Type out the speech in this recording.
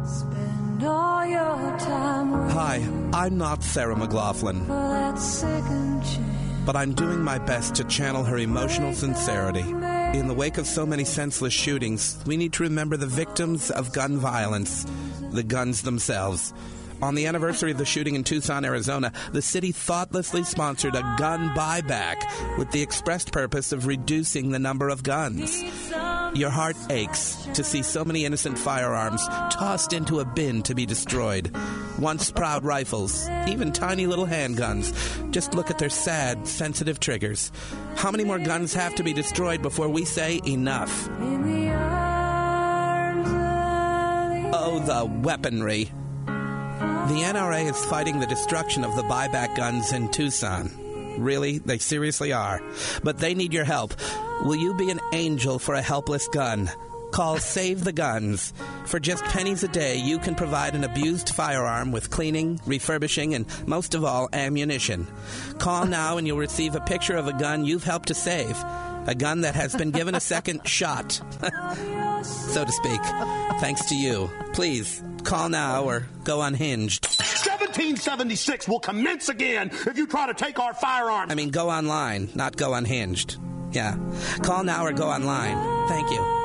Spend all your time. Hi, I'm not Sarah McLaughlin, but I'm doing my best to channel her emotional sincerity. In the wake of so many senseless shootings, we need to remember the victims of gun violence, the guns themselves. On the anniversary of the shooting in Tucson, Arizona, the city thoughtlessly sponsored a gun buyback with the expressed purpose of reducing the number of guns. Your heart aches to see so many innocent firearms tossed into a bin to be destroyed. Once proud rifles, even tiny little handguns. Just look at their sad, sensitive triggers. How many more guns have to be destroyed before we say enough? Oh, the weaponry. The NRA is fighting the destruction of the buyback guns in Tucson. Really? They seriously are. But they need your help. Will you be an angel for a helpless gun? Call Save the Guns. For just pennies a day, you can provide an abused firearm with cleaning, refurbishing, and most of all, ammunition. Call now and you'll receive a picture of a gun you've helped to save. A gun that has been given a second shot, so to speak, thanks to you. Please, call now or go unhinged. 1776 will commence again if you try to take our firearms. I mean, go online, not go unhinged. Yeah. Call now or go online. Thank you.